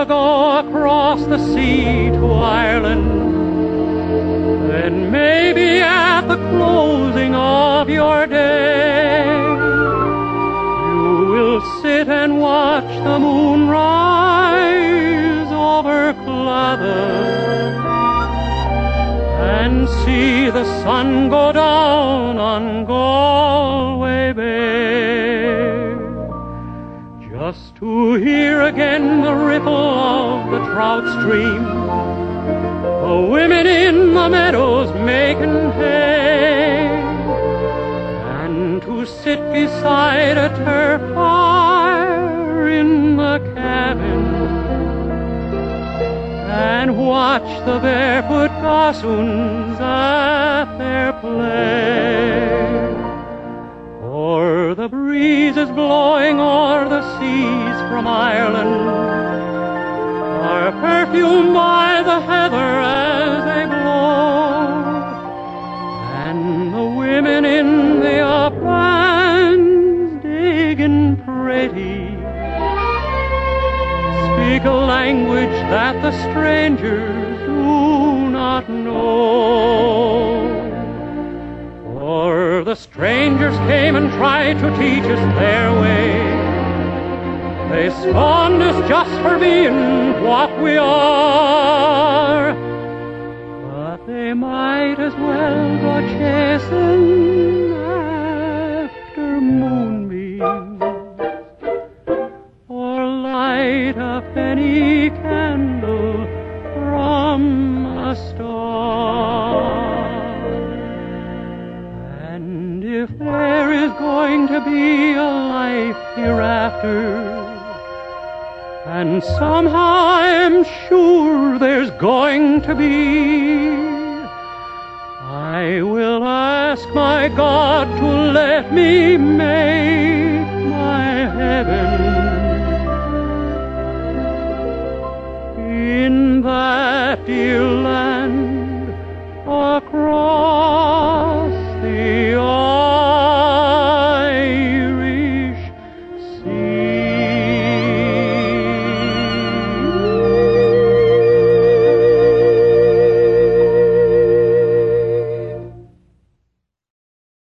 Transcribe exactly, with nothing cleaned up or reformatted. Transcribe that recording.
to go across the sea to Ireland, then maybe at the closing of your day, you will sit and watch the moon rise over Clother and see the sun go down on Galway Bay, just to hear again the ripple of the trout stream, the women in the meadows making hay, and to sit beside a turf fire in the cabin and watch the barefoot gossoons at their play. Or the breezes blowing o'er the seas from Ireland are perfumed by the heather as they blow, and the women in the uplands digging pretty speak a language that the strangers do not know. For the strangers came and tried to teach us their way. They scorned us just for being what we are, but they might as well go chasing after moonbeams or light a penny candle from a star. And if there is going to be a life hereafter, and somehow I'm sure there's going to be, I will ask my God to let me make my heaven in that dear land